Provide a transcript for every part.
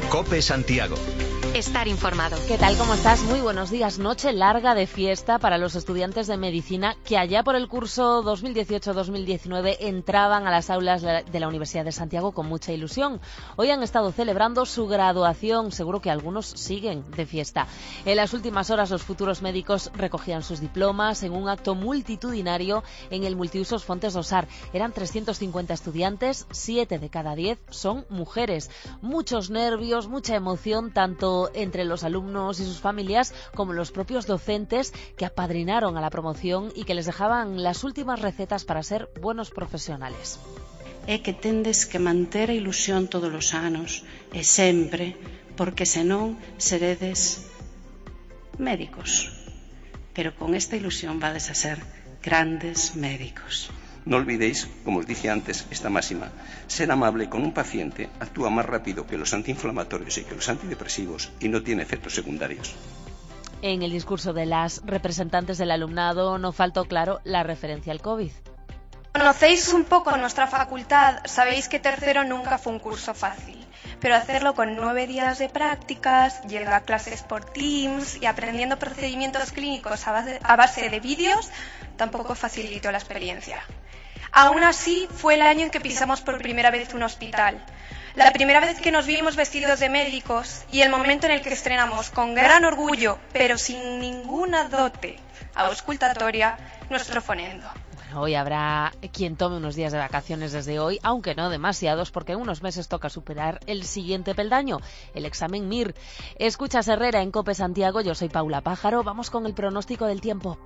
COPE Santiago. Estar informado. ¿Qué tal? ¿Cómo estás? Muy buenos días. Noche larga de fiesta para los estudiantes de medicina que allá por el curso 2018-2019 entraban a las aulas de la Universidad de Santiago con mucha ilusión. Hoy han estado celebrando su graduación. Seguro que algunos siguen de fiesta. En las últimas horas los futuros médicos recogían sus diplomas en un acto multitudinario en el Multiusos Fontes do Sar. Eran 350 estudiantes, 7 de cada 10 son mujeres. Muchos nervios, mucha emoción, tanto entre los alumnos y sus familias como los propios docentes que apadrinaron a la promoción y que les dejaban las últimas recetas para ser buenos profesionales. É que tendes que manter a ilusión todos os anos e sempre, porque senón seredes médicos. Pero con esta ilusión vades a ser grandes médicos. No olvidéis, como os dije antes, esta máxima. Ser amable con un paciente actúa más rápido que los antiinflamatorios y que los antidepresivos y no tiene efectos secundarios. En el discurso de las representantes del alumnado no faltó, claro, la referencia al COVID. Conocéis un poco nuestra facultad, sabéis que tercero nunca fue un curso fácil, pero hacerlo con 9 días de prácticas, yendo a clases por Teams y aprendiendo procedimientos clínicos a base de vídeos, tampoco facilitó la experiencia. Aún así, fue el año en que pisamos por primera vez un hospital. La primera vez que nos vimos vestidos de médicos y el momento en el que estrenamos con gran orgullo, pero sin ninguna dote auscultatoria, nuestro fonendo. Hoy habrá quien tome unos días de vacaciones desde hoy, aunque no demasiados, porque en unos meses toca superar el siguiente peldaño, el examen MIR. Escuchas Herrera en COPE Santiago, yo soy Paula Pájaro, vamos con el pronóstico del tiempo.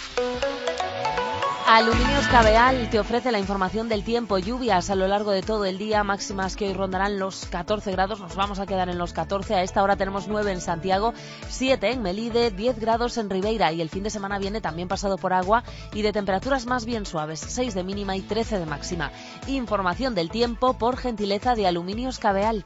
Aluminios Cabeal te ofrece la información del tiempo, lluvias a lo largo de todo el día, máximas que hoy rondarán los 14 grados, nos vamos a quedar en los 14, a esta hora tenemos 9 en Santiago, 7 en Melide, 10 grados en Ribeira y el fin de semana viene también pasado por agua y de temperaturas más bien suaves, 6 de mínima y 13 de máxima. Información del tiempo por gentileza de Aluminios Cabeal.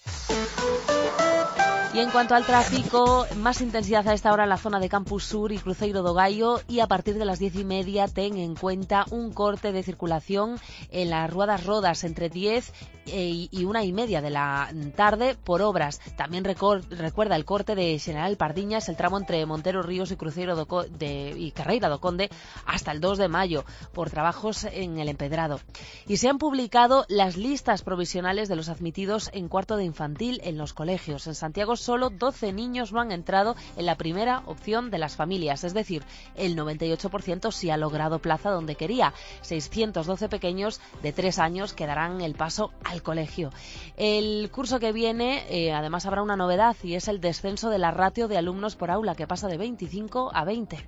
Y en cuanto al tráfico, más intensidad a esta hora en la zona de Campus Sur y Cruzeiro do Gaio y a partir de las 10:30 ten en cuenta un corte de circulación en las Ruadas Rodas entre 10 y 1:30 de la tarde por obras. También recuerda el corte de General Pardiñas, el tramo entre Montero Ríos y Cruzeiro y Carreira do Conde hasta el 2 de mayo por trabajos en el empedrado. Y se han publicado las listas provisionales de los admitidos en cuarto de infantil en los colegios. En Santiago solo 12 niños no han entrado en la primera opción de las familias, es decir, el 98% sí ha logrado plaza donde quería. 612 pequeños de 3 años que darán el paso al colegio. El curso que viene, además, habrá una novedad y es el descenso de la ratio de alumnos por aula, que pasa de 25 a 20.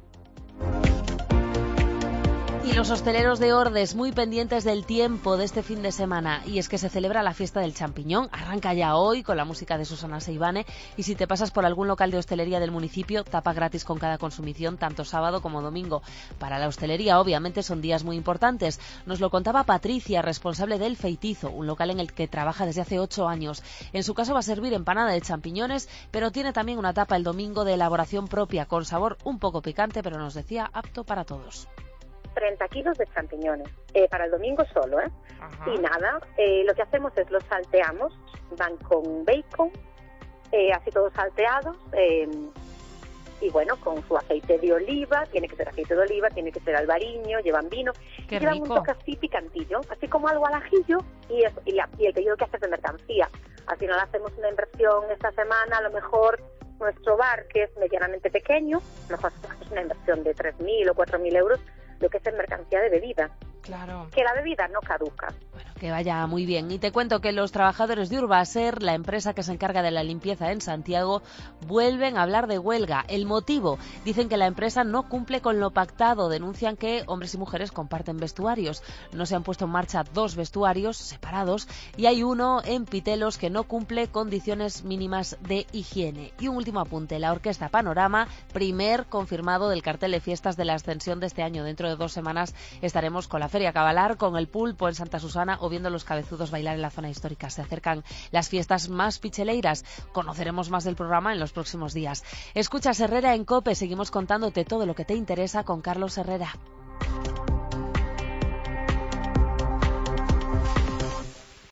Y los hosteleros de Ordes muy pendientes del tiempo de este fin de semana, y es que se celebra la fiesta del champiñón, arranca ya hoy con la música de Susana Seivane y si te pasas por algún local de hostelería del municipio, tapa gratis con cada consumición tanto sábado como domingo. Para la hostelería obviamente son días muy importantes, nos lo contaba Patricia, responsable del Feitizo, un local en el que trabaja desde hace 8 años. En su caso va a servir empanada de champiñones, pero tiene también una tapa el domingo de elaboración propia con sabor un poco picante, pero nos decía apto para todos. 30 kilos de champiñones, para el domingo solo, Ajá. Y nada, lo que hacemos es los salteamos, van con bacon, así todos salteados, y bueno, con su aceite de oliva, tiene que ser aceite de oliva, tiene que ser albariño, llevan vino, Qué y llevan rico. un toque así picantillo, así como algo al ajillo, y el pedido que haces de mercancía. Al final hacemos una inversión esta semana, a lo mejor nuestro bar, que es medianamente pequeño, a lo mejor hacemos una inversión de 3.000 o 4.000 euros, lo que es en mercancía de bebida. Claro. Que la bebida no caduca. Bueno, que vaya muy bien. Y te cuento que los trabajadores de Urbaser, la empresa que se encarga de la limpieza en Santiago, vuelven a hablar de huelga. El motivo, dicen que la empresa no cumple con lo pactado. Denuncian que hombres y mujeres comparten vestuarios. No se han puesto en marcha 2 vestuarios separados y hay uno en Pitelos que no cumple condiciones mínimas de higiene. Y un último apunte, la Orquesta Panorama, primer confirmado del cartel de fiestas de la Ascensión de este año. Dentro de 2 semanas estaremos con la Feria Cabalar, con el pulpo en Santa Susana o viendo los cabezudos bailar en la zona histórica. Se acercan las fiestas más picheleiras. Conoceremos más del programa en los próximos días. Escuchas Herrera en COPE. Seguimos contándote todo lo que te interesa con Carlos Herrera.